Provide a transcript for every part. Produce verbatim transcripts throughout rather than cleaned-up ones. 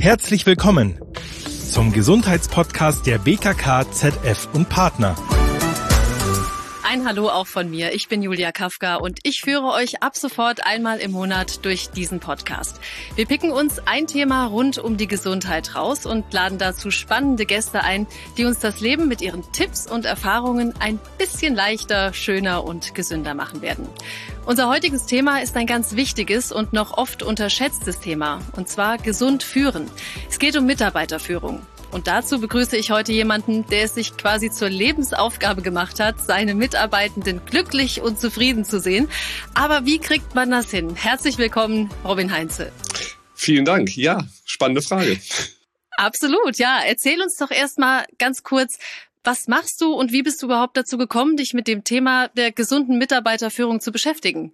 Herzlich willkommen zum Gesundheitspodcast der B K K Z F und Partner. Ein Hallo auch von mir. Ich bin Julia Kafka und ich führe euch ab sofort einmal im Monat durch diesen Podcast. Wir picken uns ein Thema rund um die Gesundheit raus und laden dazu spannende Gäste ein, die uns das Leben mit ihren Tipps und Erfahrungen ein bisschen leichter, schöner und gesünder machen werden. Unser heutiges Thema ist ein ganz wichtiges und noch oft unterschätztes Thema, und zwar gesund führen. Es geht um Mitarbeiterführung. Und dazu begrüße ich heute jemanden, der es sich quasi zur Lebensaufgabe gemacht hat, seine Mitarbeitenden glücklich und zufrieden zu sehen. Aber wie kriegt man das hin? Herzlich willkommen, Robin Heinze. Vielen Dank. Ja, spannende Frage. Absolut, ja. Erzähl uns doch erstmal ganz kurz, was machst du und wie bist du überhaupt dazu gekommen, dich mit dem Thema der gesunden Mitarbeiterführung zu beschäftigen?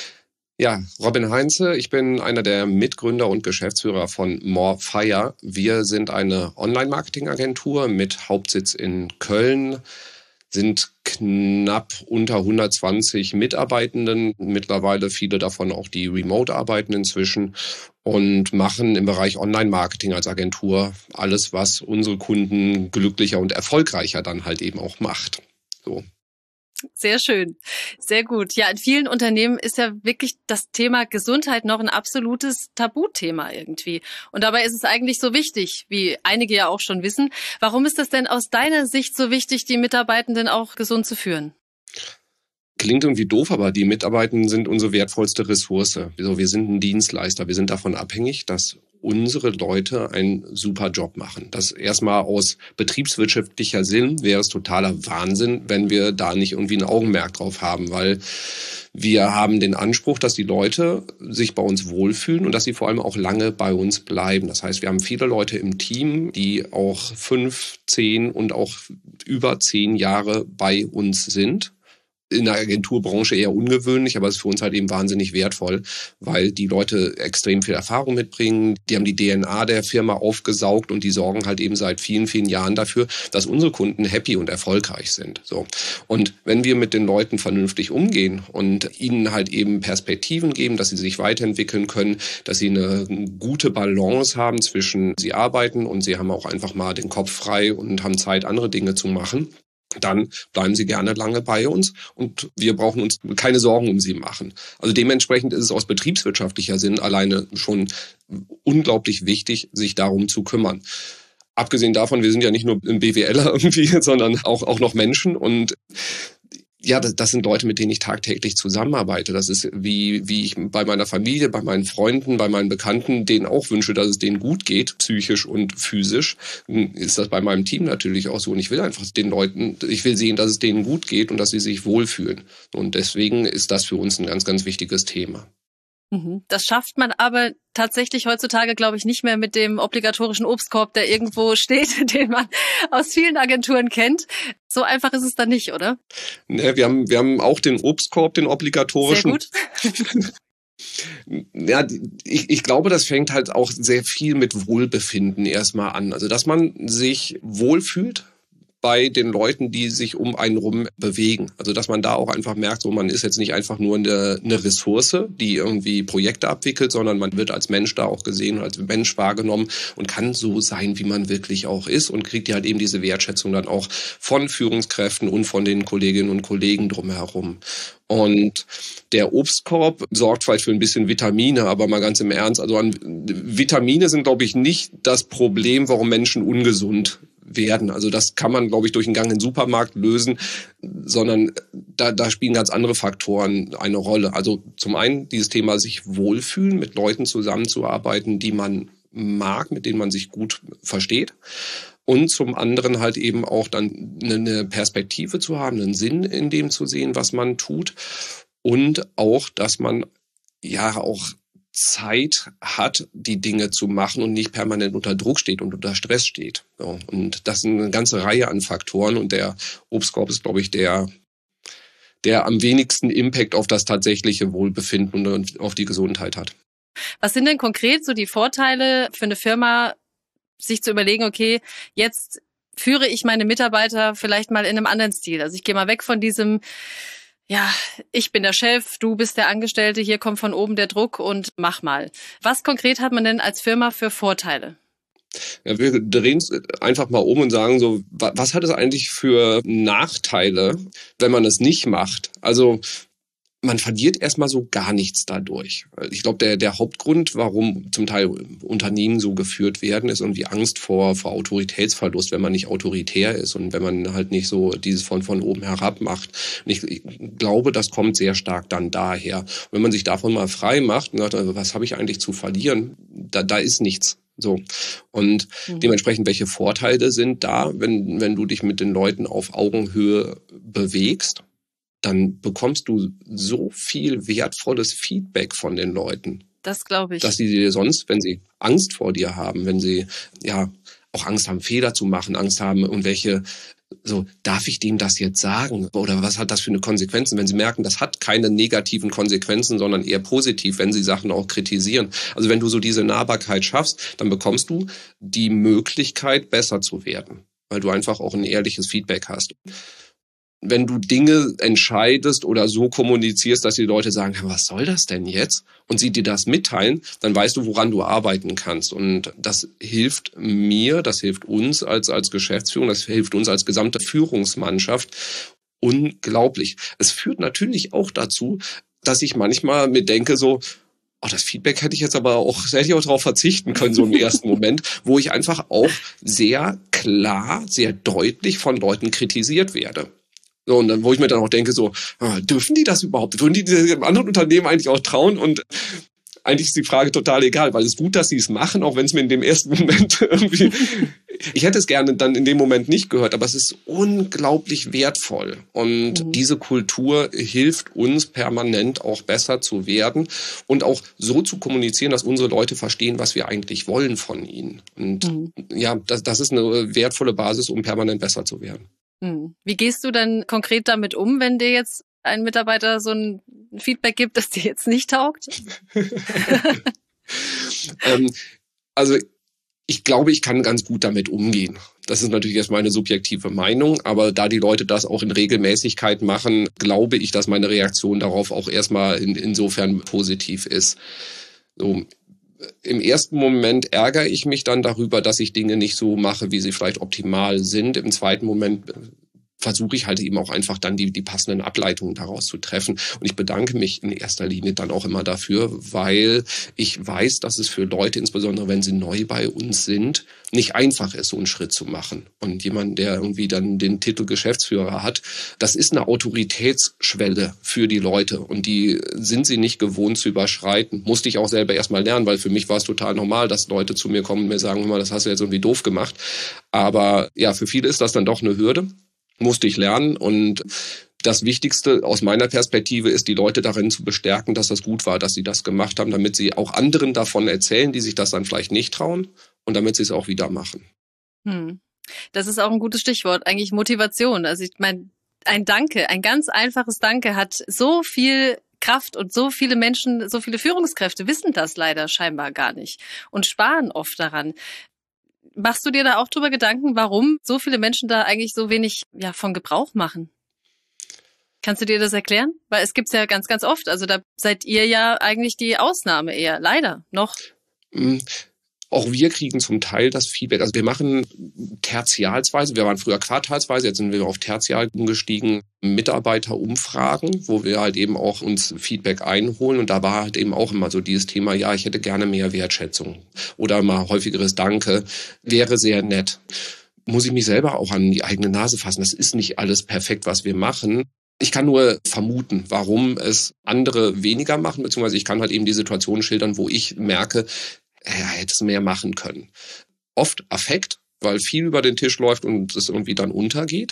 Ja, Robin Heinze, ich bin einer der Mitgründer und Geschäftsführer von Morefire. Wir sind eine Online-Marketing-Agentur mit Hauptsitz in Köln, sind knapp unter hundertzwanzig Mitarbeitenden, mittlerweile viele davon auch, die remote arbeiten inzwischen, und machen im Bereich Online-Marketing als Agentur alles, was unsere Kunden glücklicher und erfolgreicher dann halt eben auch macht. So. Sehr schön, sehr gut. Ja, in vielen Unternehmen ist ja wirklich das Thema Gesundheit noch ein absolutes Tabuthema irgendwie. Und dabei ist es eigentlich so wichtig, wie einige ja auch schon wissen. Warum ist es denn aus deiner Sicht so wichtig, die Mitarbeitenden auch gesund zu führen? Klingt irgendwie doof, aber die Mitarbeitenden sind unsere wertvollste Ressource. Also wir sind ein Dienstleister. Wir sind davon abhängig, dass unsere Leute einen super Job machen. Das erstmal aus betriebswirtschaftlicher Sinn wäre es totaler Wahnsinn, wenn wir da nicht irgendwie ein Augenmerk drauf haben, weil wir haben den Anspruch, dass die Leute sich bei uns wohlfühlen und dass sie vor allem auch lange bei uns bleiben. Das heißt, wir haben viele Leute im Team, die auch fünf, zehn und auch über zehn Jahre bei uns sind. In der Agenturbranche eher ungewöhnlich, aber es ist für uns halt eben wahnsinnig wertvoll, weil die Leute extrem viel Erfahrung mitbringen. Die haben die D N A der Firma aufgesaugt und die sorgen halt eben seit vielen, vielen Jahren dafür, dass unsere Kunden happy und erfolgreich sind. So. Und wenn wir mit den Leuten vernünftig umgehen und ihnen halt eben Perspektiven geben, dass sie sich weiterentwickeln können, dass sie eine gute Balance haben zwischen sie arbeiten und sie haben auch einfach mal den Kopf frei und haben Zeit, andere Dinge zu machen, dann bleiben sie gerne lange bei uns und wir brauchen uns keine Sorgen um sie machen. Also dementsprechend ist es aus betriebswirtschaftlicher Sinn alleine schon unglaublich wichtig, sich darum zu kümmern. Abgesehen davon, wir sind ja nicht nur BWLer irgendwie, sondern auch, auch noch Menschen, und ja, das, das sind Leute, mit denen ich tagtäglich zusammenarbeite. Das ist wie, wie ich bei meiner Familie, bei meinen Freunden, bei meinen Bekannten denen auch wünsche, dass es denen gut geht, psychisch und physisch. Ist das bei meinem Team natürlich auch so. Und ich will einfach den Leuten, ich will sehen, dass es denen gut geht und dass sie sich wohlfühlen. Und deswegen ist das für uns ein ganz, ganz wichtiges Thema. Das schafft man aber tatsächlich heutzutage, glaube ich, nicht mehr mit dem obligatorischen Obstkorb, der irgendwo steht, den man aus vielen Agenturen kennt. So einfach ist es dann nicht, oder? Ja, wir haben, wir haben auch den Obstkorb, den obligatorischen. Sehr gut. Ja, ich, ich glaube, das fängt halt auch sehr viel mit Wohlbefinden erstmal an. Also, dass man sich wohlfühlt bei den Leuten, die sich um einen rum bewegen. Also, dass man da auch einfach merkt, so, man ist jetzt nicht einfach nur eine, eine Ressource, die irgendwie Projekte abwickelt, sondern man wird als Mensch da auch gesehen, als Mensch wahrgenommen und kann so sein, wie man wirklich auch ist, und kriegt ja halt eben diese Wertschätzung dann auch von Führungskräften und von den Kolleginnen und Kollegen drumherum. Und der Obstkorb sorgt vielleicht für ein bisschen Vitamine, aber mal ganz im Ernst, also an Vitamine sind, glaube ich, nicht das Problem, warum Menschen ungesund werden. Also das kann man, glaube ich, durch einen Gang in den Supermarkt lösen, sondern da, da spielen ganz andere Faktoren eine Rolle. Also zum einen dieses Thema sich wohlfühlen, mit Leuten zusammenzuarbeiten, die man mag, mit denen man sich gut versteht. Und zum anderen halt eben auch dann eine Perspektive zu haben, einen Sinn in dem zu sehen, was man tut. Und auch, dass man ja auch Zeit hat, die Dinge zu machen und nicht permanent unter Druck steht und unter Stress steht. So, und das sind eine ganze Reihe an Faktoren, und der Obstkorb ist, glaube ich, der, der am wenigsten Impact auf das tatsächliche Wohlbefinden und auf die Gesundheit hat. Was sind denn konkret so die Vorteile für eine Firma, sich zu überlegen, okay, jetzt führe ich meine Mitarbeiter vielleicht mal in einem anderen Stil. Also ich gehe mal weg von diesem, ja, ich bin der Chef, du bist der Angestellte, hier kommt von oben der Druck und mach mal. Was konkret hat man denn als Firma für Vorteile? Ja, wir drehen es einfach mal um und sagen so, was hat es eigentlich für Nachteile, wenn man es nicht macht? Also man verliert erstmal so gar nichts dadurch. Ich glaube, der, der Hauptgrund, warum zum Teil Unternehmen so geführt werden, ist irgendwie Angst vor, vor Autoritätsverlust, wenn man nicht autoritär ist und wenn man halt nicht so dieses von, von oben herab macht. Und ich, ich glaube, das kommt sehr stark dann daher. Und wenn man sich davon mal frei macht und sagt, also, was habe ich eigentlich zu verlieren? Da, da ist nichts. So. Und mhm. dementsprechend, welche Vorteile sind da, wenn, wenn du dich mit den Leuten auf Augenhöhe bewegst? Dann bekommst du so viel wertvolles Feedback von den Leuten. Das glaube ich. Dass sie dir sonst, wenn sie Angst vor dir haben, wenn sie ja auch Angst haben, Fehler zu machen, Angst haben, und welche, so, darf ich dem das jetzt sagen? Oder was hat das für eine Konsequenzen? Wenn sie merken, das hat keine negativen Konsequenzen, sondern eher positiv, wenn sie Sachen auch kritisieren. Also wenn du so diese Nahbarkeit schaffst, dann bekommst du die Möglichkeit, besser zu werden, weil du einfach auch ein ehrliches Feedback hast. Wenn du Dinge entscheidest oder so kommunizierst, dass die Leute sagen, was soll das denn jetzt? Und sie dir das mitteilen, dann weißt du, woran du arbeiten kannst. Und das hilft mir, das hilft uns als, als Geschäftsführung, das hilft uns als gesamte Führungsmannschaft unglaublich. Es führt natürlich auch dazu, dass ich manchmal mir denke so, oh, das Feedback hätte ich jetzt aber auch, hätte ich auch darauf verzichten können, so im ersten Moment, wo ich einfach auch sehr klar, sehr deutlich von Leuten kritisiert werde. So, und dann, wo ich mir dann auch denke, so, ah, dürfen die das überhaupt? Würden die dem anderen Unternehmen eigentlich auch trauen? Und eigentlich ist die Frage total egal, weil es ist gut, dass sie es machen, auch wenn es mir in dem ersten Moment irgendwie, ich hätte es gerne dann in dem Moment nicht gehört, aber es ist unglaublich wertvoll. Und mhm. diese Kultur hilft uns permanent auch besser zu werden und auch so zu kommunizieren, dass unsere Leute verstehen, was wir eigentlich wollen von ihnen. Und mhm. ja, das, das ist eine wertvolle Basis, um permanent besser zu werden. Wie gehst du dann konkret damit um, wenn dir jetzt ein Mitarbeiter so ein Feedback gibt, das dir jetzt nicht taugt? ähm, also ich glaube, ich kann ganz gut damit umgehen. Das ist natürlich erst meine subjektive Meinung, aber da die Leute das auch in Regelmäßigkeit machen, glaube ich, dass meine Reaktion darauf auch erstmal in, insofern positiv ist. So. Im ersten Moment ärgere ich mich dann darüber, dass ich Dinge nicht so mache, wie sie vielleicht optimal sind. Im zweiten Moment versuche ich halt eben auch einfach dann die, die passenden Ableitungen daraus zu treffen. Und ich bedanke mich in erster Linie dann auch immer dafür, weil ich weiß, dass es für Leute, insbesondere wenn sie neu bei uns sind, nicht einfach ist, so einen Schritt zu machen. Und jemand, der irgendwie dann den Titel Geschäftsführer hat, das ist eine Autoritätsschwelle für die Leute. Und die sind sie nicht gewohnt zu überschreiten. Musste ich auch selber erstmal lernen, weil für mich war es total normal, dass Leute zu mir kommen und mir sagen, hör mal, das hast du jetzt irgendwie doof gemacht. Aber ja, für viele ist das dann doch eine Hürde. Musste ich lernen, und das Wichtigste aus meiner Perspektive ist, die Leute darin zu bestärken, dass das gut war, dass sie das gemacht haben, damit sie auch anderen davon erzählen, die sich das dann vielleicht nicht trauen, und damit sie es auch wieder machen. Hm. Das ist auch ein gutes Stichwort, eigentlich Motivation. Also ich meine, ein Danke, ein ganz einfaches Danke hat so viel Kraft, und so viele Menschen, so viele Führungskräfte wissen das leider scheinbar gar nicht und sparen oft daran. Machst du dir da auch drüber Gedanken, warum so viele Menschen da eigentlich so wenig ja, von Gebrauch machen? Kannst du dir das erklären? Weil es gibt's ja ganz, ganz oft. Also da seid ihr ja eigentlich die Ausnahme eher, leider noch. Mhm. Auch wir kriegen zum Teil das Feedback. Also wir machen tertialsweise, wir waren früher quartalsweise, jetzt sind wir auf tertial umgestiegen, Mitarbeiterumfragen, wo wir halt eben auch uns Feedback einholen. Und da war halt eben auch immer so dieses Thema, ja, ich hätte gerne mehr Wertschätzung oder mal häufigeres Danke, wäre sehr nett. Muss ich mich selber auch an die eigene Nase fassen. Das ist nicht alles perfekt, was wir machen. Ich kann nur vermuten, warum es andere weniger machen, beziehungsweise ich kann halt eben die Situation schildern, wo ich merke, er hätte es mehr machen können. Oft Affekt, weil viel über den Tisch läuft und es irgendwie dann untergeht.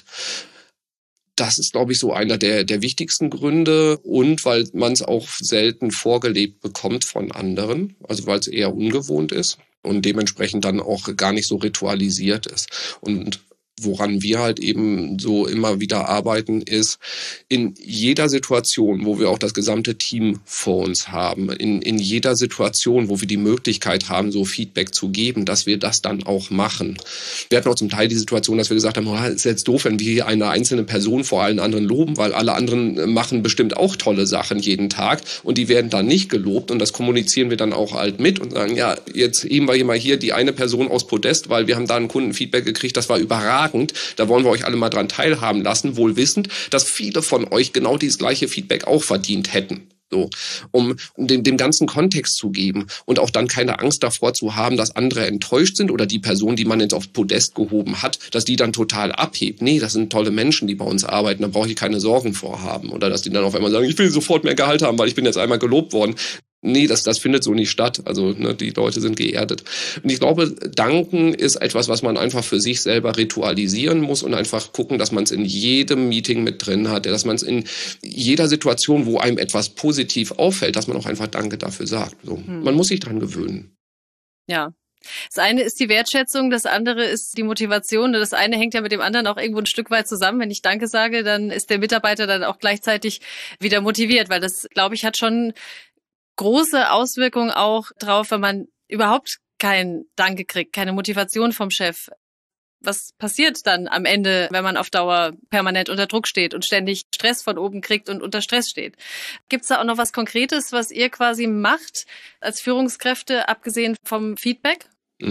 Das ist, glaube ich, so einer der, der wichtigsten Gründe, und weil man es auch selten vorgelebt bekommt von anderen, also weil es eher ungewohnt ist und dementsprechend dann auch gar nicht so ritualisiert ist. Und woran wir halt eben so immer wieder arbeiten, ist in jeder Situation, wo wir auch das gesamte Team vor uns haben, in, in jeder Situation, wo wir die Möglichkeit haben, so Feedback zu geben, dass wir das dann auch machen. Wir hatten auch zum Teil die Situation, dass wir gesagt haben, oh, ist jetzt doof, wenn wir hier eine einzelne Person vor allen anderen loben, weil alle anderen machen bestimmt auch tolle Sachen jeden Tag und die werden dann nicht gelobt und das kommunizieren wir dann auch halt mit und sagen, ja, jetzt heben wir hier mal hier die eine Person aus Podest, weil wir haben da ein Kundenfeedback gekriegt, das war überragend. Da wollen wir euch alle mal dran teilhaben lassen, wohl wissend, dass viele von euch genau dieses gleiche Feedback auch verdient hätten. So, um, um dem, dem ganzen Kontext zu geben und auch dann keine Angst davor zu haben, dass andere enttäuscht sind oder die Person, die man jetzt aufs Podest gehoben hat, dass die dann total abhebt. Nee, das sind tolle Menschen, die bei uns arbeiten, da brauche ich keine Sorgen vorhaben. Oder dass die dann auf einmal sagen, ich will sofort mehr Gehalt haben, weil ich bin jetzt einmal gelobt worden. Nee, das, das findet so nicht statt. Also ne, die Leute sind geerdet. Und ich glaube, Danken ist etwas, was man einfach für sich selber ritualisieren muss und einfach gucken, dass man es in jedem Meeting mit drin hat, dass man es in jeder Situation, wo einem etwas positiv auffällt, dass man auch einfach Danke dafür sagt. So. Hm. Man muss sich dran gewöhnen. Ja. Das eine ist die Wertschätzung, das andere ist die Motivation. Das eine hängt ja mit dem anderen auch irgendwo ein Stück weit zusammen. Wenn ich Danke sage, dann ist der Mitarbeiter dann auch gleichzeitig wieder motiviert, weil das, glaube ich, hat schon große Auswirkungen auch drauf, wenn man überhaupt kein Danke kriegt, keine Motivation vom Chef. Was passiert dann am Ende, wenn man auf Dauer permanent unter Druck steht und ständig Stress von oben kriegt und unter Stress steht? Gibt's da auch noch was Konkretes, was ihr quasi macht als Führungskräfte, abgesehen vom Feedback?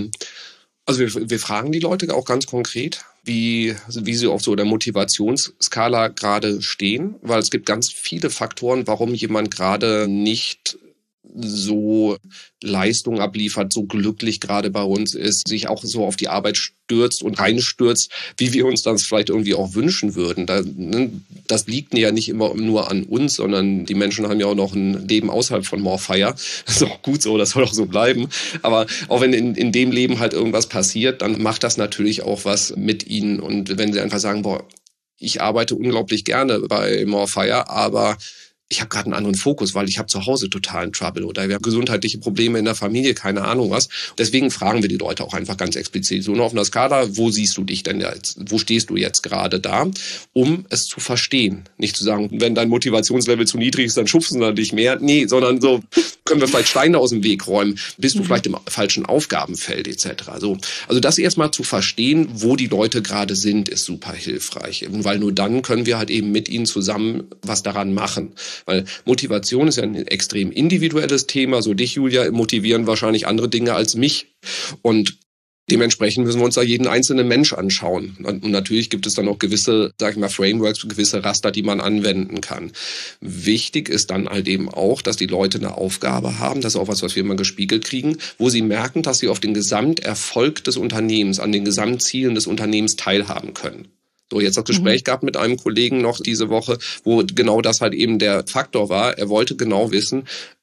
Also wir, wir fragen die Leute auch ganz konkret, wie, wie sie auf so der Motivationsskala gerade stehen, weil es gibt ganz viele Faktoren, warum jemand gerade nicht so Leistung abliefert, so glücklich gerade bei uns ist, sich auch so auf die Arbeit stürzt und reinstürzt, wie wir uns das vielleicht irgendwie auch wünschen würden. Da, ne, das liegt ja nicht immer nur an uns, sondern die Menschen haben ja auch noch ein Leben außerhalb von Morfire. Das ist auch gut so, das soll auch so bleiben. Aber auch wenn in, in dem Leben halt irgendwas passiert, dann macht das natürlich auch was mit ihnen. Und wenn sie einfach sagen, boah, ich arbeite unglaublich gerne bei Morfire, aber ich habe gerade einen anderen Fokus, weil ich habe zu Hause totalen Trouble oder wir haben gesundheitliche Probleme in der Familie, keine Ahnung was. Deswegen fragen wir die Leute auch einfach ganz explizit, so auf einer Skala, wo siehst du dich denn jetzt, wo stehst du jetzt gerade da, um es zu verstehen. Nicht zu sagen, wenn dein Motivationslevel zu niedrig ist, dann schubsen wir dich mehr. Nee, sondern so, können wir vielleicht Steine aus dem Weg räumen, bist du mhm. vielleicht im falschen Aufgabenfeld et cetera. So, also das erstmal zu verstehen, wo die Leute gerade sind, ist super hilfreich, weil nur dann können wir halt eben mit ihnen zusammen was daran machen. Weil Motivation ist ja ein extrem individuelles Thema. So dich, Julia, motivieren wahrscheinlich andere Dinge als mich. Und dementsprechend müssen wir uns da jeden einzelnen Mensch anschauen. Und natürlich gibt es dann auch gewisse, sag ich mal, Frameworks, gewisse Raster, die man anwenden kann. Wichtig ist dann halt eben auch, dass die Leute eine Aufgabe haben, das ist auch was, was wir immer gespiegelt kriegen, wo sie merken, dass sie auf den Gesamterfolg des Unternehmens, an den Gesamtzielen des Unternehmens teilhaben können. So, jetzt das Gespräch mhm. gehabt mit einem Kollegen noch diese Woche, wo genau das halt eben der Faktor war. Er wollte genau wissen,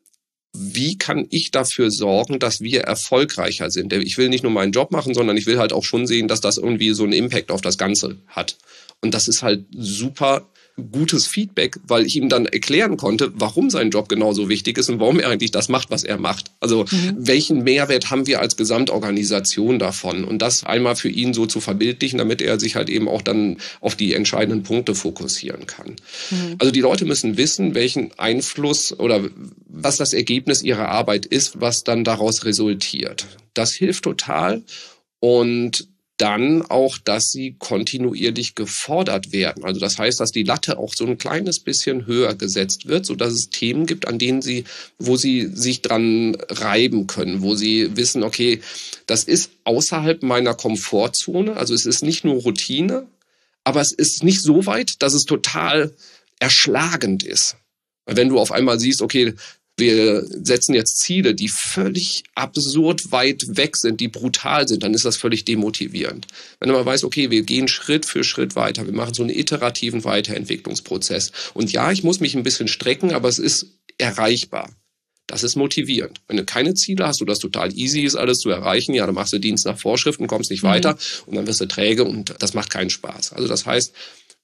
wie kann ich dafür sorgen, dass wir erfolgreicher sind? Ich will nicht nur meinen Job machen, sondern ich will halt auch schon sehen, dass das irgendwie so einen Impact auf das Ganze hat. Und das ist halt super gutes Feedback, weil ich ihm dann erklären konnte, warum sein Job genauso wichtig ist und warum er eigentlich das macht, was er macht. Also mhm. welchen Mehrwert haben wir als Gesamtorganisation davon? Und das einmal für ihn so zu verbildlichen, damit er sich halt eben auch dann auf die entscheidenden Punkte fokussieren kann. Mhm. Also die Leute müssen wissen, welchen Einfluss oder was das Ergebnis ihrer Arbeit ist, was dann daraus resultiert. Das hilft total und dann auch, dass sie kontinuierlich gefordert werden. Also das heißt, dass die Latte auch so ein kleines bisschen höher gesetzt wird, sodass es Themen gibt, an denen sie, wo sie sich dran reiben können, wo sie wissen, okay, das ist außerhalb meiner Komfortzone, also es ist nicht nur Routine, aber es ist nicht so weit, dass es total erschlagend ist. Wenn du auf einmal siehst, okay, wir setzen jetzt Ziele, die völlig absurd weit weg sind, die brutal sind, dann ist das völlig demotivierend. Wenn du mal weißt, okay, wir gehen Schritt für Schritt weiter, wir machen so einen iterativen Weiterentwicklungsprozess. Und ja, ich muss mich ein bisschen strecken, aber es ist erreichbar. Das ist motivierend. Wenn du keine Ziele hast, wo das total easy ist, alles zu erreichen, ja, dann machst du Dienst nach Vorschrift und kommst nicht mhm. weiter und dann wirst du träge und das macht keinen Spaß. Also das heißt,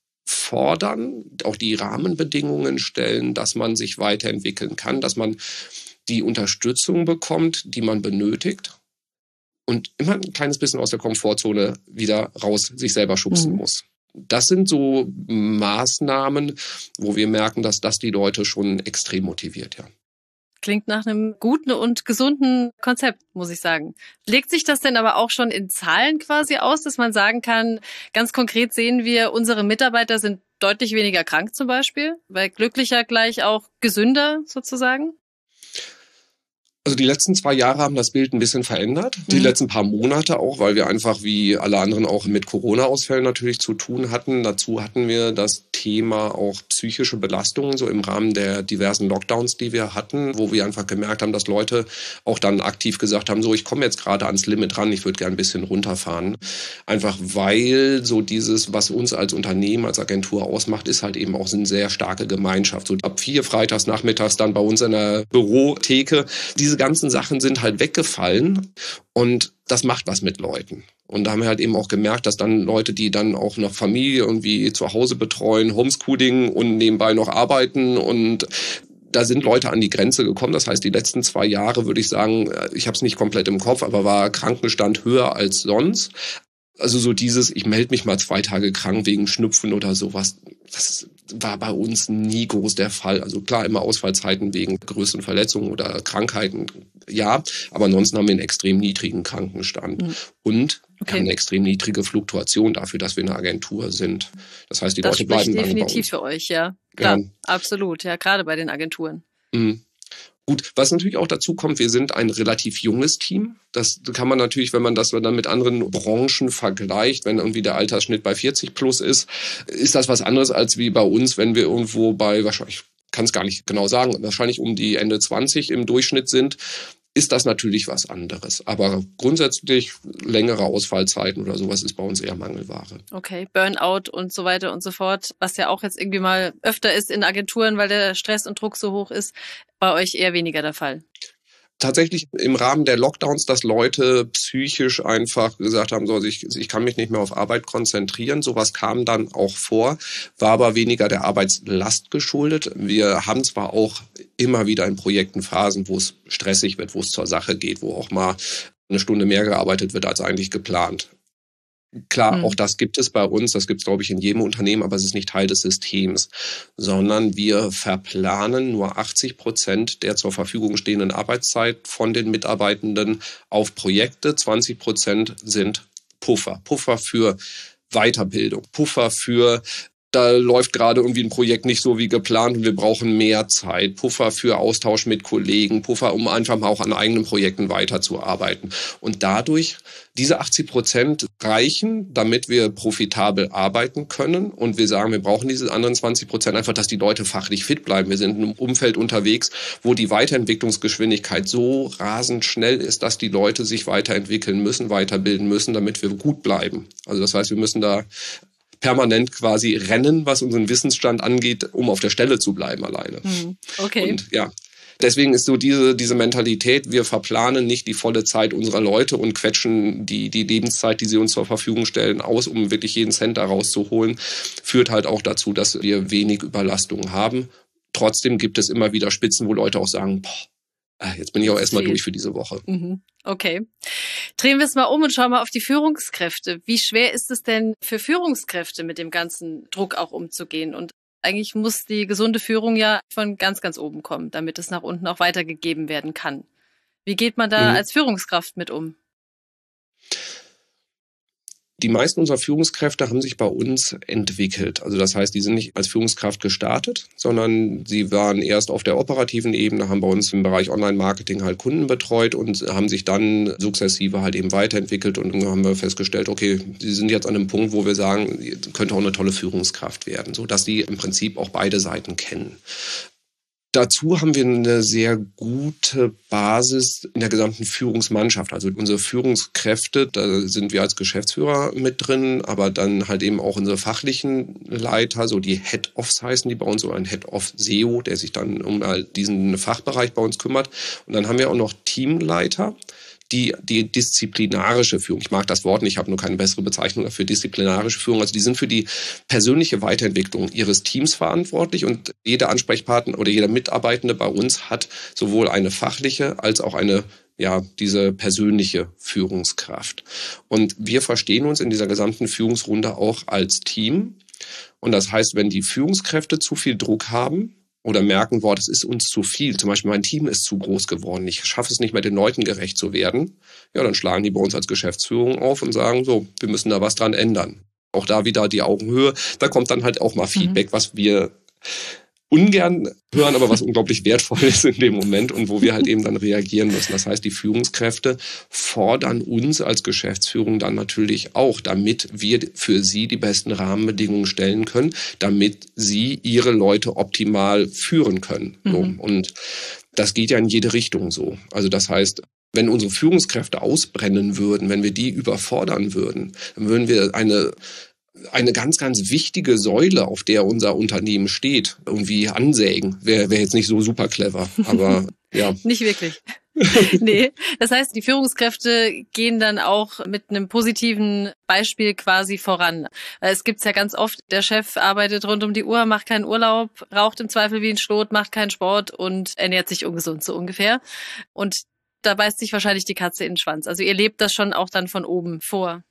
fordern, auch die Rahmenbedingungen stellen, dass man sich weiterentwickeln kann, dass man die Unterstützung bekommt, die man benötigt und immer ein kleines bisschen aus der Komfortzone wieder raus sich selber schubsen mhm. muss. Das sind so Maßnahmen, wo wir merken, dass das die Leute schon extrem motiviert, ja. Klingt nach einem guten und gesunden Konzept, muss ich sagen. Legt sich das denn aber auch schon in Zahlen quasi aus, dass man sagen kann, ganz konkret sehen wir, unsere Mitarbeiter sind deutlich weniger krank zum Beispiel, weil glücklicher gleich auch gesünder sozusagen? Also die letzten zwei Jahre haben das Bild ein bisschen verändert. Die mhm. letzten paar Monate auch, weil wir einfach wie alle anderen auch mit Corona-Ausfällen natürlich zu tun hatten. Dazu hatten wir das Thema auch psychische Belastungen, so im Rahmen der diversen Lockdowns, die wir hatten, wo wir einfach gemerkt haben, dass Leute auch dann aktiv gesagt haben, so ich komme jetzt gerade ans Limit ran, ich würde gerne ein bisschen runterfahren. Einfach weil so dieses, was uns als Unternehmen, als Agentur ausmacht, ist halt eben auch eine sehr starke Gemeinschaft. So ab vier freitags nachmittags dann bei uns in der Bürotheke, diese ganzen Sachen sind halt weggefallen und das macht was mit Leuten. Und da haben wir halt eben auch gemerkt, dass dann Leute, die dann auch noch Familie irgendwie zu Hause betreuen, Homeschooling und nebenbei noch arbeiten und da sind Leute an die Grenze gekommen. Das heißt, die letzten zwei Jahre würde ich sagen, ich habe es nicht komplett im Kopf, aber war Krankenstand höher als sonst. Also so dieses, ich melde mich mal zwei Tage krank wegen Schnupfen oder sowas, das war bei uns nie groß der Fall. Also klar, immer Ausfallzeiten wegen größeren Verletzungen oder Krankheiten, ja, aber ansonsten haben wir einen extrem niedrigen Krankenstand. Mhm. Und okay. wir haben eine extrem niedrige Fluktuation dafür, dass wir eine Agentur sind. Das heißt, die das Leute bleiben lange bei uns. Das spricht definitiv für euch, ja. Klar, ja. Absolut, ja, gerade bei den Agenturen. Mhm. Gut, was natürlich auch dazu kommt, wir sind ein relativ junges Team. Das kann man natürlich, wenn man das dann mit anderen Branchen vergleicht, wenn irgendwie der Altersschnitt bei vierzig plus ist, ist das was anderes als wie bei uns, wenn wir irgendwo bei, wahrscheinlich, kann es gar nicht genau sagen, wahrscheinlich um die Ende zwanzig im Durchschnitt sind, ist das natürlich was anderes. Aber grundsätzlich längere Ausfallzeiten oder sowas ist bei uns eher Mangelware. Okay, Burnout und so weiter und so fort, was ja auch jetzt irgendwie mal öfter ist in Agenturen, weil der Stress und Druck so hoch ist, bei euch eher weniger der Fall. Tatsächlich im Rahmen der Lockdowns, dass Leute psychisch einfach gesagt haben, so ich, ich kann mich nicht mehr auf Arbeit konzentrieren. Sowas kam dann auch vor, war aber weniger der Arbeitslast geschuldet. Wir haben zwar auch immer wieder in Projekten Phasen, wo es stressig wird, wo es zur Sache geht, wo auch mal eine Stunde mehr gearbeitet wird als eigentlich geplant. Klar, mhm. auch das gibt es bei uns, das gibt es, glaube ich, in jedem Unternehmen, aber es ist nicht Teil des Systems, sondern wir verplanen nur achtzig Prozent der zur Verfügung stehenden Arbeitszeit von den Mitarbeitenden auf Projekte, zwanzig Prozent sind Puffer, Puffer für Weiterbildung, Puffer für da läuft gerade irgendwie ein Projekt nicht so wie geplant und wir brauchen mehr Zeit. Puffer für Austausch mit Kollegen, Puffer, um einfach mal auch an eigenen Projekten weiterzuarbeiten. Und dadurch, diese achtzig Prozent reichen, damit wir profitabel arbeiten können. Und wir sagen, wir brauchen diese anderen zwanzig Prozent einfach, dass die Leute fachlich fit bleiben. Wir sind in einem Umfeld unterwegs, wo die Weiterentwicklungsgeschwindigkeit so rasend schnell ist, dass die Leute sich weiterentwickeln müssen, weiterbilden müssen, damit wir gut bleiben. Also das heißt, wir müssen da permanent quasi rennen, was unseren Wissensstand angeht, um auf der Stelle zu bleiben alleine. Okay. Und ja, deswegen ist so diese diese Mentalität, wir verplanen nicht die volle Zeit unserer Leute und quetschen die die Lebenszeit, die sie uns zur Verfügung stellen, aus, um wirklich jeden Cent da rauszuholen, führt halt auch dazu, dass wir wenig Überlastung haben. Trotzdem gibt es immer wieder Spitzen, wo Leute auch sagen, boah, jetzt bin ich auch erstmal durch für diese Woche. Okay. Drehen wir es mal um und schauen mal auf die Führungskräfte. Wie schwer ist es denn für Führungskräfte, mit dem ganzen Druck auch umzugehen? Und eigentlich muss die gesunde Führung ja von ganz, ganz oben kommen, damit es nach unten auch weitergegeben werden kann. Wie geht man da mhm. als Führungskraft mit um? Die meisten unserer Führungskräfte haben sich bei uns entwickelt. Also das heißt, die sind nicht als Führungskraft gestartet, sondern sie waren erst auf der operativen Ebene, haben bei uns im Bereich Online-Marketing halt Kunden betreut und haben sich dann sukzessive halt eben weiterentwickelt. Und dann haben wir festgestellt, okay, sie sind jetzt an einem Punkt, wo wir sagen, könnte auch eine tolle Führungskraft werden, sodass die im Prinzip auch beide Seiten kennen. Dazu haben wir eine sehr gute Basis in der gesamten Führungsmannschaft. Also unsere Führungskräfte, da sind wir als Geschäftsführer mit drin, aber dann halt eben auch unsere fachlichen Leiter, so die Head-Offs heißen die bei uns, so ein Head-Off S E O, der sich dann um diesen Fachbereich bei uns kümmert. Und dann haben wir auch noch Teamleiter, die die disziplinarische Führung, ich mag das Wort nicht, ich habe nur keine bessere Bezeichnung dafür, disziplinarische Führung, also die sind für die persönliche Weiterentwicklung ihres Teams verantwortlich und jeder Ansprechpartner oder jeder Mitarbeitende bei uns hat sowohl eine fachliche als auch eine ja, diese persönliche Führungskraft. Und wir verstehen uns in dieser gesamten Führungsrunde auch als Team. Und das heißt, wenn die Führungskräfte zu viel Druck haben oder merken, boah, das ist uns zu viel, zum Beispiel mein Team ist zu groß geworden, ich schaffe es nicht mehr, den Leuten gerecht zu werden, ja, dann schlagen die bei uns als Geschäftsführung auf und sagen so, wir müssen da was dran ändern. Auch da wieder die Augenhöhe, da kommt dann halt auch mal Feedback, mhm. was wir ungern hören, aber was unglaublich wertvoll ist in dem Moment und wo wir halt eben dann reagieren müssen. Das heißt, die Führungskräfte fordern uns als Geschäftsführung dann natürlich auch, damit wir für sie die besten Rahmenbedingungen stellen können, damit sie ihre Leute optimal führen können. Mhm. So. Und das geht ja in jede Richtung so. Also das heißt, wenn unsere Führungskräfte ausbrennen würden, wenn wir die überfordern würden, dann würden wir eine eine ganz, ganz wichtige Säule, auf der unser Unternehmen steht, irgendwie ansägen. Wäre wär jetzt nicht so super clever, aber ja. Nicht wirklich. Nee, das heißt, die Führungskräfte gehen dann auch mit einem positiven Beispiel quasi voran. Es gibt's ja ganz oft, der Chef arbeitet rund um die Uhr, macht keinen Urlaub, raucht im Zweifel wie ein Schlot, macht keinen Sport und ernährt sich ungesund, so ungefähr. Und da beißt sich wahrscheinlich die Katze in den Schwanz. Also ihr lebt das schon auch dann von oben vor.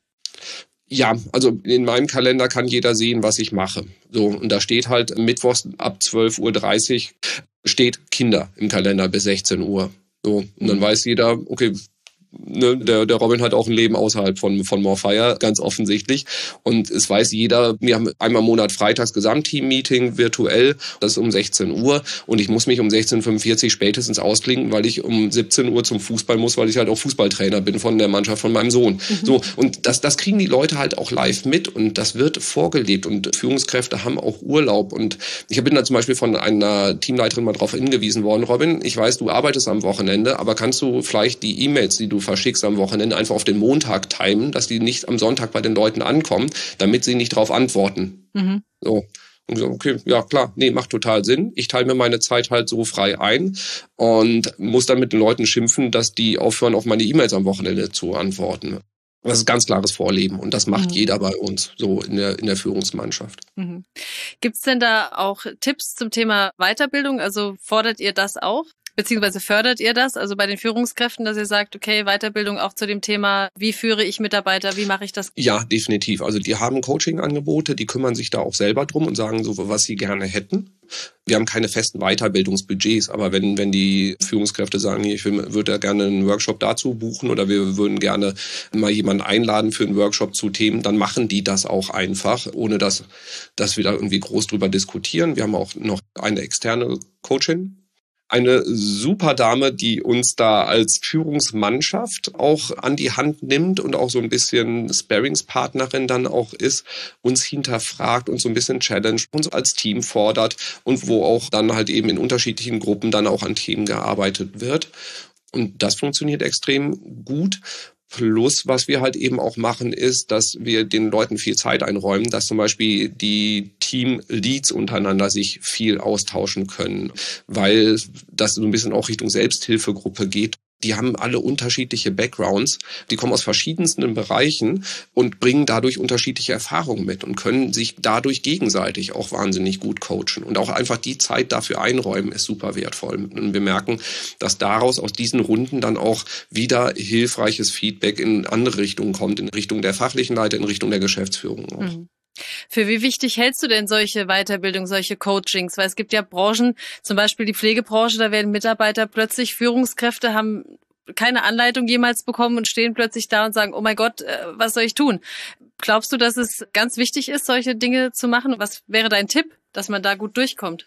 Ja, also in meinem Kalender kann jeder sehen, was ich mache. So, und da steht halt mittwochs ab zwölf Uhr dreißig steht Kinder im Kalender bis sechzehn Uhr. So, und dann weiß jeder, okay, ne, der, der Robin hat auch ein Leben außerhalb von, von Morfire, ganz offensichtlich. Und es weiß jeder, wir haben einmal im Monat freitags Gesamtteam-Meeting virtuell, das ist um sechzehn Uhr. Und ich muss mich um sechzehn Uhr fünfundvierzig spätestens ausklinken, weil ich um siebzehn Uhr zum Fußball muss, weil ich halt auch Fußballtrainer bin von der Mannschaft von meinem Sohn. Mhm. So, und das, das kriegen die Leute halt auch live mit und das wird vorgelebt. Und Führungskräfte haben auch Urlaub. Und ich bin da zum Beispiel von einer Teamleiterin mal darauf hingewiesen worden, Robin, ich weiß, du arbeitest am Wochenende, aber kannst du vielleicht die E-Mails, die du verschickst am Wochenende, einfach auf den Montag timen, dass die nicht am Sonntag bei den Leuten ankommen, damit sie nicht darauf antworten. Mhm. So. Und so, okay, ja klar, nee, macht total Sinn. Ich teile mir meine Zeit halt so frei ein und muss dann mit den Leuten schimpfen, dass die aufhören, auf meine E-Mails am Wochenende zu antworten. Das ist ganz klares Vorleben und das macht mhm. jeder bei uns so in der in der Führungsmannschaft. Mhm. Gibt's denn da auch Tipps zum Thema Weiterbildung? Also fordert ihr das auch? Beziehungsweise fördert ihr das, also bei den Führungskräften, dass ihr sagt, okay, Weiterbildung auch zu dem Thema, wie führe ich Mitarbeiter, wie mache ich das? Ja, definitiv. Also die haben Coaching-Angebote, die kümmern sich da auch selber drum und sagen so, was sie gerne hätten. Wir haben keine festen Weiterbildungsbudgets, aber wenn wenn die Führungskräfte sagen, ich würde ja gerne einen Workshop dazu buchen oder wir würden gerne mal jemanden einladen für einen Workshop zu Themen, dann machen die das auch einfach, ohne dass, dass wir da irgendwie groß drüber diskutieren. Wir haben auch noch eine externe Coachin. Eine super Dame, die uns da als Führungsmannschaft auch an die Hand nimmt und auch so ein bisschen Sparringspartnerin dann auch ist, uns hinterfragt und so ein bisschen challenge, uns als Team fordert und wo auch dann halt eben in unterschiedlichen Gruppen dann auch an Themen gearbeitet wird. Und das funktioniert extrem gut. Plus, was wir halt eben auch machen, ist, dass wir den Leuten viel Zeit einräumen, dass zum Beispiel die Team-Leads untereinander sich viel austauschen können, weil das so ein bisschen auch Richtung Selbsthilfegruppe geht. Die haben alle unterschiedliche Backgrounds, die kommen aus verschiedensten Bereichen und bringen dadurch unterschiedliche Erfahrungen mit und können sich dadurch gegenseitig auch wahnsinnig gut coachen. Und auch einfach die Zeit dafür einräumen ist super wertvoll. Und wir merken, dass daraus aus diesen Runden dann auch wieder hilfreiches Feedback in andere Richtungen kommt, in Richtung der fachlichen Leiter, in Richtung der Geschäftsführung auch. Mhm. Für wie wichtig hältst du denn solche Weiterbildung, solche Coachings? Weil es gibt ja Branchen, zum Beispiel die Pflegebranche, da werden Mitarbeiter plötzlich, Führungskräfte haben keine Anleitung jemals bekommen und stehen plötzlich da und sagen, oh mein Gott, was soll ich tun? Glaubst du, dass es ganz wichtig ist, solche Dinge zu machen? Was wäre dein Tipp, dass man da gut durchkommt?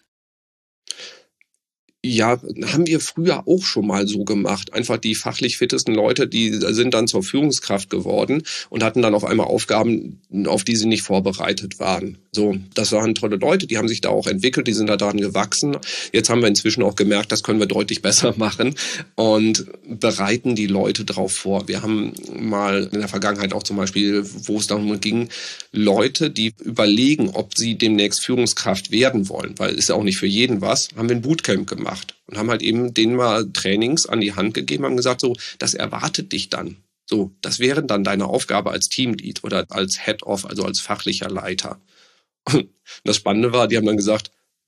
Ja, haben wir früher auch schon mal so gemacht. Einfach die fachlich fittesten Leute, die sind dann zur Führungskraft geworden und hatten dann auf einmal Aufgaben, auf die sie nicht vorbereitet waren. So, das waren tolle Leute, die haben sich da auch entwickelt, die sind da daran gewachsen. Jetzt haben wir inzwischen auch gemerkt, das können wir deutlich besser machen und bereiten die Leute drauf vor. Wir haben mal in der Vergangenheit auch zum Beispiel, wo es darum ging, Leute, die überlegen, ob sie demnächst Führungskraft werden wollen, weil ist ja auch nicht für jeden was, haben wir ein Bootcamp gemacht. Und haben halt eben denen mal Trainings an die Hand gegeben, haben gesagt, so, das erwartet dich dann. So, das wäre dann deine Aufgabe als Teamlead oder als Head-Off, also als fachlicher Leiter. Und das Spannende war, die haben dann gesagt,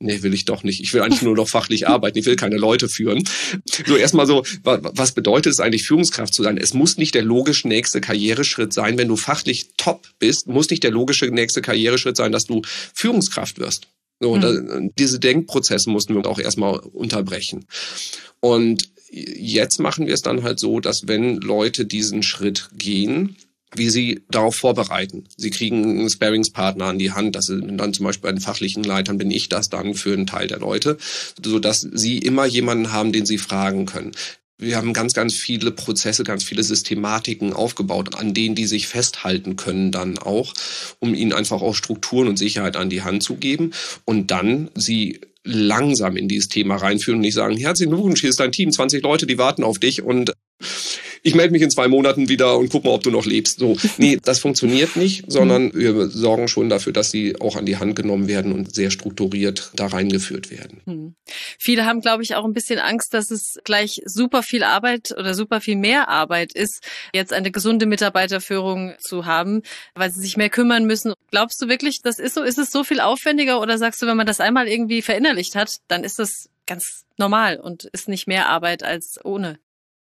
nee, will ich doch nicht. Ich will eigentlich nur noch fachlich arbeiten. Ich will keine Leute führen. So erstmal so, was bedeutet es eigentlich, Führungskraft zu sein? Es muss nicht der logisch nächste Karriereschritt sein. Wenn du fachlich top bist, muss nicht der logische nächste Karriereschritt sein, dass du Führungskraft wirst. So, mhm. da, diese Denkprozesse mussten wir auch erstmal unterbrechen. Und jetzt machen wir es dann halt so, dass wenn Leute diesen Schritt gehen, wie sie darauf vorbereiten. Sie kriegen einen Sparringspartner an die Hand. Das sind dann zum Beispiel bei den fachlichen Leitern bin ich das dann für einen Teil der Leute, sodass sie immer jemanden haben, den sie fragen können. Wir haben ganz, ganz viele Prozesse, ganz viele Systematiken aufgebaut, an denen die sich festhalten können dann auch, um ihnen einfach auch Strukturen und Sicherheit an die Hand zu geben und dann sie langsam in dieses Thema reinführen und nicht sagen, herzlichen Glückwunsch, hier ist dein Team, zwanzig Leute, die warten auf dich und ich melde mich in zwei Monaten wieder und guck mal, ob du noch lebst. So, nee, das funktioniert nicht, sondern wir sorgen schon dafür, dass sie auch an die Hand genommen werden und sehr strukturiert da reingeführt werden. Hm. Viele haben, glaube ich, auch ein bisschen Angst, dass es gleich super viel Arbeit oder super viel mehr Arbeit ist, jetzt eine gesunde Mitarbeiterführung zu haben, weil sie sich mehr kümmern müssen. Glaubst du wirklich, das ist so? Ist es so viel aufwendiger oder sagst du, wenn man das einmal irgendwie verinnerlicht hat, dann ist das ganz normal und ist nicht mehr Arbeit als ohne?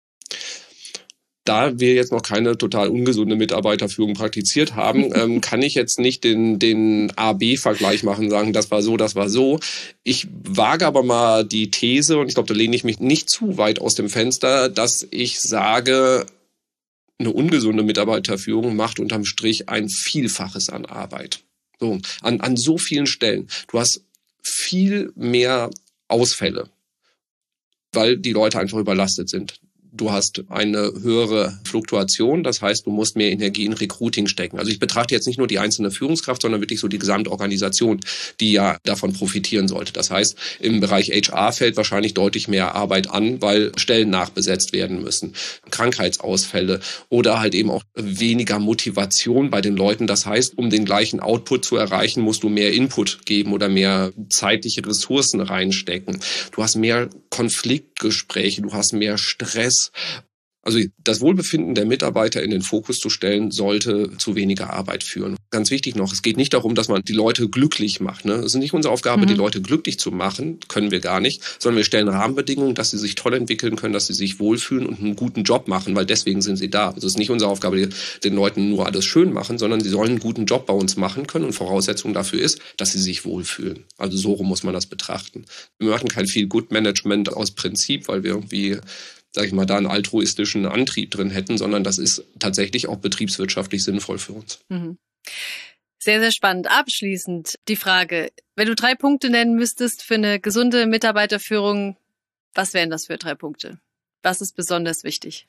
Da wir jetzt noch keine total ungesunde Mitarbeiterführung praktiziert haben, ähm, kann ich jetzt nicht den, den A B Vergleich machen, sagen, das war so, das war so. Ich wage aber mal die These, und ich glaube, da lehne ich mich nicht zu weit aus dem Fenster, dass ich sage, eine ungesunde Mitarbeiterführung macht unterm Strich ein Vielfaches an Arbeit. So, an, an so vielen Stellen. Du hast viel mehr Ausfälle, weil die Leute einfach überlastet sind. Du hast eine höhere Fluktuation, das heißt, du musst mehr Energie in Recruiting stecken. Also ich betrachte jetzt nicht nur die einzelne Führungskraft, sondern wirklich so die Gesamtorganisation, die ja davon profitieren sollte. Das heißt, im Bereich H R fällt wahrscheinlich deutlich mehr Arbeit an, weil Stellen nachbesetzt werden müssen, Krankheitsausfälle oder halt eben auch weniger Motivation bei den Leuten. Das heißt, um den gleichen Output zu erreichen, musst du mehr Input geben oder mehr zeitliche Ressourcen reinstecken. Du hast mehr Konfliktgespräche, du hast mehr Stress. Also das Wohlbefinden der Mitarbeiter in den Fokus zu stellen, sollte zu weniger Arbeit führen. Ganz wichtig noch, es geht nicht darum, dass man die Leute glücklich macht. Ne? Es ist nicht unsere Aufgabe, mhm. die Leute glücklich zu machen, können wir gar nicht, sondern wir stellen Rahmenbedingungen, dass sie sich toll entwickeln können, dass sie sich wohlfühlen und einen guten Job machen, weil deswegen sind sie da. Also es ist nicht unsere Aufgabe, den Leuten nur alles schön machen, sondern sie sollen einen guten Job bei uns machen können und Voraussetzung dafür ist, dass sie sich wohlfühlen. Also so rum muss man das betrachten. Wir machen kein Feel-Good-Management aus Prinzip, weil wir irgendwie sag ich mal, da einen altruistischen Antrieb drin hätten, sondern das ist tatsächlich auch betriebswirtschaftlich sinnvoll für uns. Mhm. Sehr, sehr spannend. Abschließend die Frage, wenn du drei Punkte nennen müsstest für eine gesunde Mitarbeiterführung, was wären das für drei Punkte? Was ist besonders wichtig?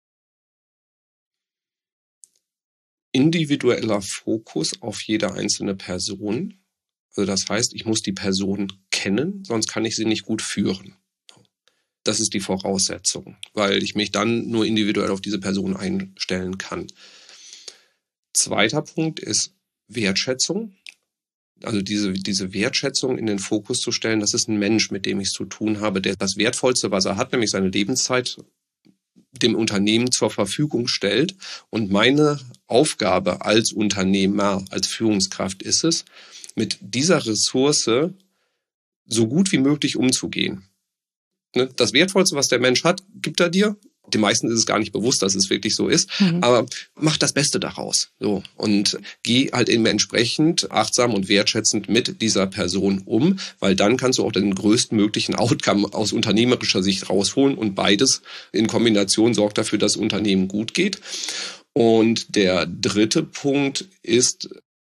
Individueller Fokus auf jede einzelne Person. Also das heißt, ich muss die Person kennen, sonst kann ich sie nicht gut führen. Das ist die Voraussetzung, weil ich mich dann nur individuell auf diese Person einstellen kann. Zweiter Punkt ist Wertschätzung. Also diese, diese Wertschätzung in den Fokus zu stellen, das ist ein Mensch, mit dem ich es zu tun habe, der das Wertvollste, was er hat, nämlich seine Lebenszeit, dem Unternehmen zur Verfügung stellt. Und meine Aufgabe als Unternehmer, als Führungskraft ist es, mit dieser Ressource so gut wie möglich umzugehen. Das Wertvollste, was der Mensch hat, gibt er dir. Den meisten ist es gar nicht bewusst, dass es wirklich so ist. Mhm. Aber mach das Beste daraus. So. Und geh halt eben entsprechend achtsam und wertschätzend mit dieser Person um, weil dann kannst du auch den größtmöglichen Outcome aus unternehmerischer Sicht rausholen. Und beides in Kombination sorgt dafür, dass das Unternehmen gut geht. Und der dritte Punkt ist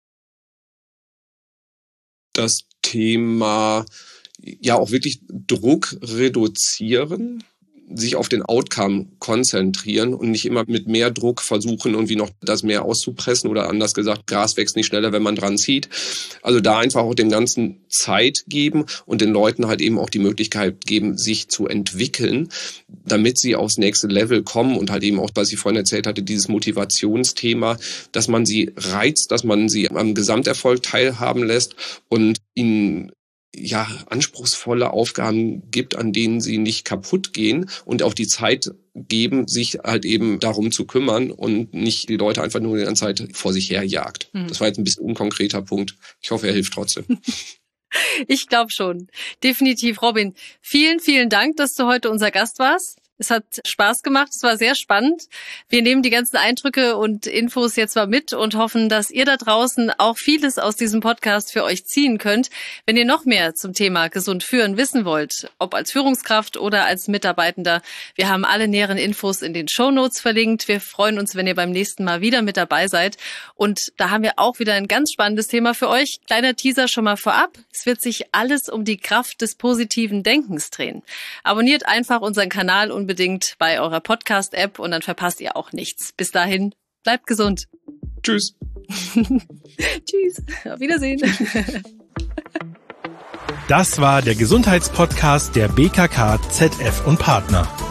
das Thema ja auch wirklich Druck reduzieren, sich auf den Outcome konzentrieren und nicht immer mit mehr Druck versuchen, irgendwie noch das mehr auszupressen oder anders gesagt, Gras wächst nicht schneller, wenn man dran zieht. Also da einfach auch dem Ganzen Zeit geben und den Leuten halt eben auch die Möglichkeit geben, sich zu entwickeln, damit sie aufs nächste Level kommen und halt eben auch, was ich vorhin erzählt hatte, dieses Motivationsthema, dass man sie reizt, dass man sie am Gesamterfolg teilhaben lässt und ihnen ja, anspruchsvolle Aufgaben gibt, an denen sie nicht kaputt gehen und auch die Zeit geben, sich halt eben darum zu kümmern und nicht die Leute einfach nur die ganze Zeit vor sich her jagt. Mhm. Das war jetzt ein bisschen unkonkreter Punkt. Ich hoffe, er hilft trotzdem. Ich glaube schon. Definitiv, Robin. Vielen, vielen Dank, dass du heute unser Gast warst. Es hat Spaß gemacht, es war sehr spannend. Wir nehmen die ganzen Eindrücke und Infos jetzt mal mit und hoffen, dass ihr da draußen auch vieles aus diesem Podcast für euch ziehen könnt. Wenn ihr noch mehr zum Thema gesund führen wissen wollt, ob als Führungskraft oder als Mitarbeitender, wir haben alle näheren Infos in den Shownotes verlinkt. Wir freuen uns, wenn ihr beim nächsten Mal wieder mit dabei seid. Und da haben wir auch wieder ein ganz spannendes Thema für euch. Kleiner Teaser schon mal vorab. Es wird sich alles um die Kraft des positiven Denkens drehen. Abonniert einfach unseren Kanal und unbedingt bei eurer Podcast-App und dann verpasst ihr auch nichts. Bis dahin, bleibt gesund. Tschüss. Tschüss. Auf Wiedersehen. Das war der Gesundheitspodcast der B K K Z F und Partner.